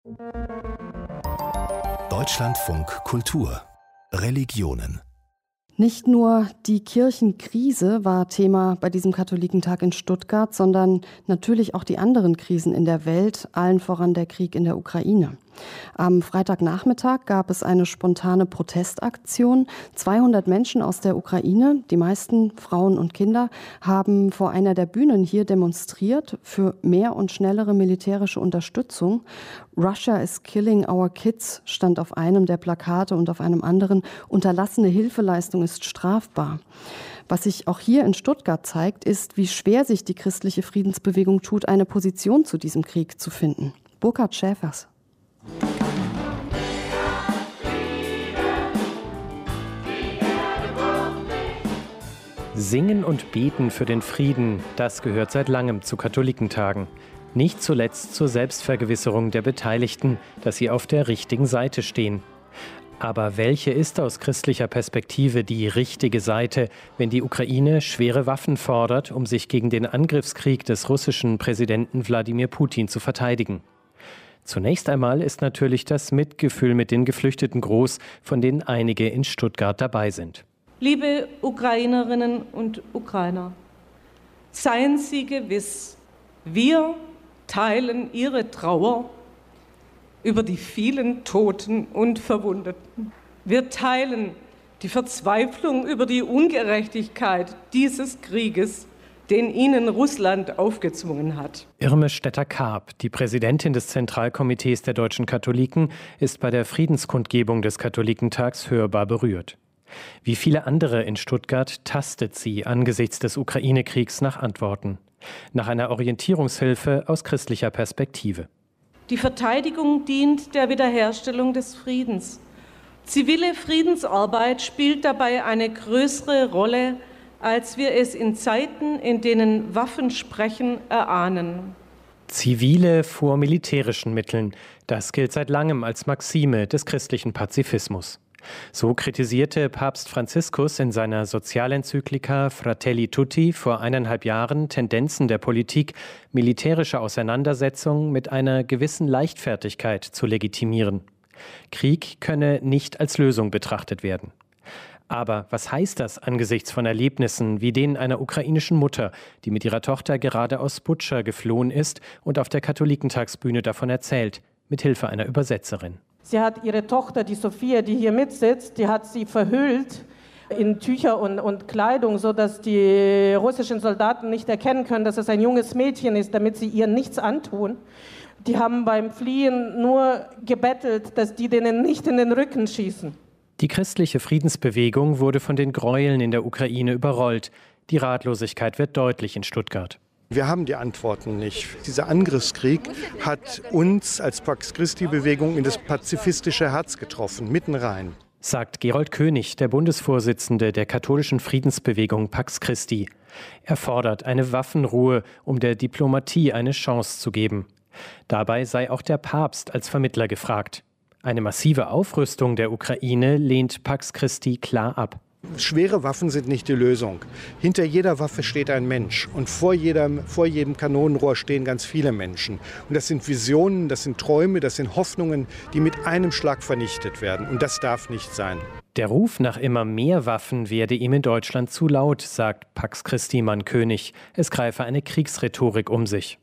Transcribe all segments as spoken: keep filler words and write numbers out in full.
Deutschlandfunk Kultur Religionen. Nicht nur die Kirchenkrise war Thema bei diesem Katholikentag in Stuttgart, sondern natürlich auch die anderen Krisen in der Welt, allen voran der Krieg in der Ukraine. Am Freitagnachmittag gab es eine spontane Protestaktion. zweihundert Menschen aus der Ukraine, die meisten Frauen und Kinder, haben vor einer der Bühnen hier demonstriert für mehr und schnellere militärische Unterstützung. Russia is killing our kids stand auf einem der Plakate und auf einem anderen: Unterlassene Hilfeleistung ist strafbar. Was sich auch hier in Stuttgart zeigt, ist, wie schwer sich die christliche Friedensbewegung tut, eine Position zu diesem Krieg zu finden. Burkhard Schäfers. Singen und beten für den Frieden, das gehört seit langem zu Katholikentagen. Nicht zuletzt zur Selbstvergewisserung der Beteiligten, dass sie auf der richtigen Seite stehen. Aber welche ist aus christlicher Perspektive die richtige Seite, wenn die Ukraine schwere Waffen fordert, um sich gegen den Angriffskrieg des russischen Präsidenten Wladimir Putin zu verteidigen? Zunächst einmal ist natürlich das Mitgefühl mit den Geflüchteten groß, von denen einige in Stuttgart dabei sind. Liebe Ukrainerinnen und Ukrainer, seien Sie gewiss, wir teilen Ihre Trauer über die vielen Toten und Verwundeten. Wir teilen die Verzweiflung über die Ungerechtigkeit dieses Krieges, den ihnen Russland aufgezwungen hat. Irme Stetter-Karp, die Präsidentin des Zentralkomitees der deutschen Katholiken, ist bei der Friedenskundgebung des Katholikentags hörbar berührt. Wie viele andere in Stuttgart tastet sie angesichts des Ukraine-Kriegs nach Antworten, nach einer Orientierungshilfe aus christlicher Perspektive. Die Verteidigung dient der Wiederherstellung des Friedens. Zivile Friedensarbeit spielt dabei eine größere Rolle, als wir es in Zeiten, in denen Waffen sprechen, erahnen. Zivile vor militärischen Mitteln, das gilt seit langem als Maxime des christlichen Pazifismus. So kritisierte Papst Franziskus in seiner Sozialenzyklika Fratelli Tutti vor eineinhalb Jahren Tendenzen der Politik, militärische Auseinandersetzungen mit einer gewissen Leichtfertigkeit zu legitimieren. Krieg könne nicht als Lösung betrachtet werden. Aber was heißt das angesichts von Erlebnissen wie denen einer ukrainischen Mutter, die mit ihrer Tochter gerade aus Butscha geflohen ist und auf der Katholikentagsbühne davon erzählt, mit Hilfe einer Übersetzerin? Sie hat ihre Tochter, die Sophia, die hier mitsitzt, die hat sie verhüllt in Tücher und, und Kleidung, sodass die russischen Soldaten nicht erkennen können, dass es ein junges Mädchen ist, damit sie ihr nichts antun. Die haben beim Fliehen nur gebettelt, dass die denen nicht in den Rücken schießen. Die christliche Friedensbewegung wurde von den Gräueln in der Ukraine überrollt. Die Ratlosigkeit wird deutlich in Stuttgart. Wir haben die Antworten nicht. Dieser Angriffskrieg hat uns als Pax Christi-Bewegung in das pazifistische Herz getroffen, mitten rein. Sagt Gerold König, der Bundesvorsitzende der katholischen Friedensbewegung Pax Christi. Er fordert eine Waffenruhe, um der Diplomatie eine Chance zu geben. Dabei sei auch der Papst als Vermittler gefragt. Eine massive Aufrüstung der Ukraine lehnt Pax Christi klar ab. Schwere Waffen sind nicht die Lösung. Hinter jeder Waffe steht ein Mensch und vor, jedem, vor jedem Kanonenrohr stehen ganz viele Menschen. Und das sind Visionen, das sind Träume, das sind Hoffnungen, die mit einem Schlag vernichtet werden. Und das darf nicht sein. Der Ruf nach immer mehr Waffen werde ihm in Deutschland zu laut, sagt Pax Christi-Mann König. Es greife eine Kriegsrhetorik um sich.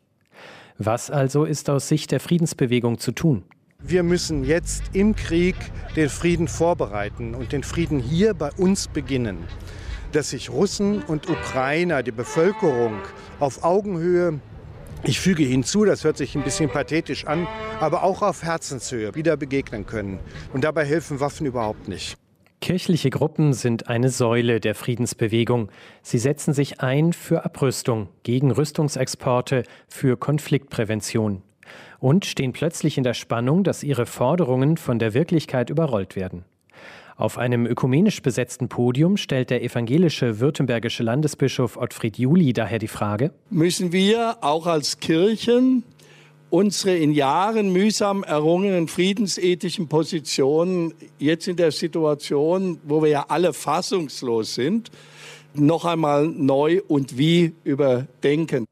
Was also ist aus Sicht der Friedensbewegung zu tun? Wir müssen jetzt im Krieg den Frieden vorbereiten und den Frieden hier bei uns beginnen. Dass sich Russen und Ukrainer, die Bevölkerung auf Augenhöhe, ich füge hinzu, das hört sich ein bisschen pathetisch an, aber auch auf Herzenshöhe wieder begegnen können. Und dabei helfen Waffen überhaupt nicht. Kirchliche Gruppen sind eine Säule der Friedensbewegung. Sie setzen sich ein für Abrüstung, gegen Rüstungsexporte, für Konfliktprävention. Und stehen plötzlich in der Spannung, dass ihre Forderungen von der Wirklichkeit überrollt werden. Auf einem ökumenisch besetzten Podium stellt der evangelische württembergische Landesbischof Ottfried Juli daher die Frage: Müssen wir auch als Kirchen unsere in Jahren mühsam errungenen friedensethischen Positionen jetzt in der Situation, wo wir ja alle fassungslos sind, noch einmal neu und wie überdenken?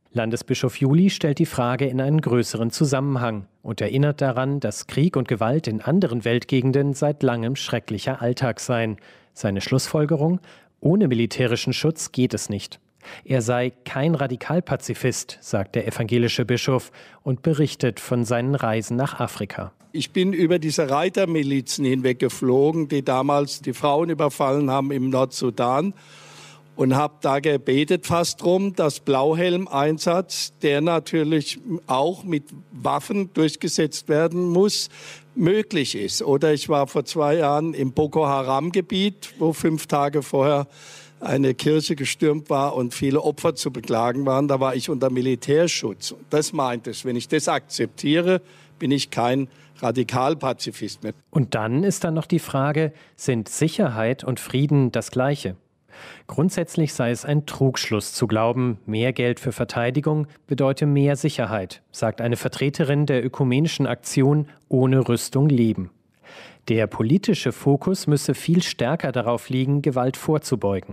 Landesbischof Juli stellt die Frage in einen größeren Zusammenhang und erinnert daran, dass Krieg und Gewalt in anderen Weltgegenden seit langem schrecklicher Alltag seien. Seine Schlussfolgerung: Ohne militärischen Schutz geht es nicht. Er sei kein Radikalpazifist, sagt der evangelische Bischof und berichtet von seinen Reisen nach Afrika. Ich bin über diese Reitermilizen hinweggeflogen, die damals die Frauen überfallen haben im Nordsudan. Und habe da gebetet fast drum, dass Blauhelm-Einsatz, der natürlich auch mit Waffen durchgesetzt werden muss, möglich ist. Oder ich war vor zwei Jahren im Boko Haram-Gebiet, wo fünf Tage vorher eine Kirche gestürmt war und viele Opfer zu beklagen waren. Da war ich unter Militärschutz. Das meint es. Wenn ich das akzeptiere, bin ich kein Radikalpazifist mehr. Und dann ist dann noch die Frage, sind Sicherheit und Frieden das Gleiche? Grundsätzlich sei es ein Trugschluss zu glauben, mehr Geld für Verteidigung bedeute mehr Sicherheit, sagt eine Vertreterin der ökumenischen Aktion Ohne Rüstung leben. Der politische Fokus müsse viel stärker darauf liegen, Gewalt vorzubeugen.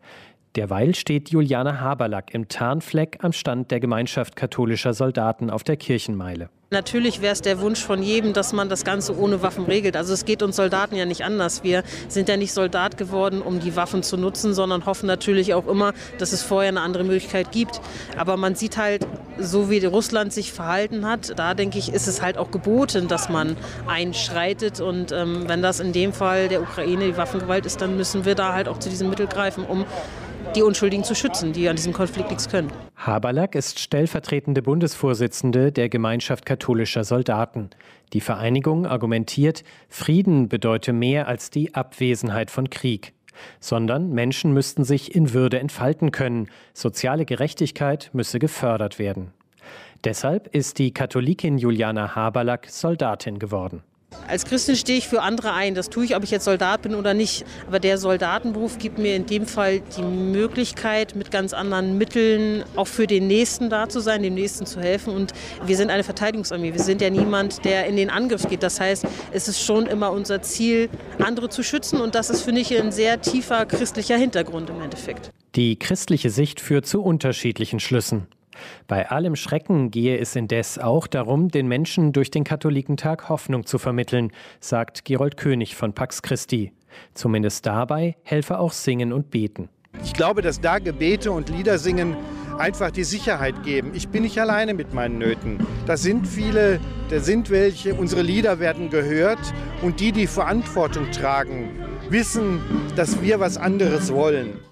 Derweil steht Juliane Haberlack im Tarnfleck am Stand der Gemeinschaft katholischer Soldaten auf der Kirchenmeile. Natürlich wäre es der Wunsch von jedem, dass man das Ganze ohne Waffen regelt. Also es geht uns Soldaten ja nicht anders. Wir sind ja nicht Soldat geworden, um die Waffen zu nutzen, sondern hoffen natürlich auch immer, dass es vorher eine andere Möglichkeit gibt. Aber man sieht halt, so wie Russland sich verhalten hat, da denke ich, ist es halt auch geboten, dass man einschreitet. Und ähm, wenn das in dem Fall der Ukraine die Waffengewalt ist, dann müssen wir da halt auch zu diesem Mittel greifen, um die Unschuldigen zu schützen, die an diesem Konflikt nichts können. Haberlack ist stellvertretende Bundesvorsitzende der Gemeinschaft katholischer Soldaten. Die Vereinigung argumentiert, Frieden bedeute mehr als die Abwesenheit von Krieg, sondern Menschen müssten sich in Würde entfalten können. Soziale Gerechtigkeit müsse gefördert werden. Deshalb ist die Katholikin Juliana Haberlack Soldatin geworden. Als Christin stehe ich für andere ein. Das tue ich, ob ich jetzt Soldat bin oder nicht. Aber der Soldatenberuf gibt mir in dem Fall die Möglichkeit, mit ganz anderen Mitteln auch für den Nächsten da zu sein, dem Nächsten zu helfen. Und wir sind eine Verteidigungsarmee. Wir sind ja niemand, der in den Angriff geht. Das heißt, es ist schon immer unser Ziel, andere zu schützen. Und das ist, finde ich, ein sehr tiefer christlicher Hintergrund im Endeffekt. Die christliche Sicht führt zu unterschiedlichen Schlüssen. Bei allem Schrecken gehe es indes auch darum, den Menschen durch den Katholikentag Hoffnung zu vermitteln, sagt Gerold König von Pax Christi. Zumindest dabei helfe auch Singen und Beten. Ich glaube, dass da Gebete und Liedersingen einfach die Sicherheit geben. Ich bin nicht alleine mit meinen Nöten. Da sind viele, da sind welche. Unsere Lieder werden gehört und die, die Verantwortung tragen, wissen, dass wir was anderes wollen.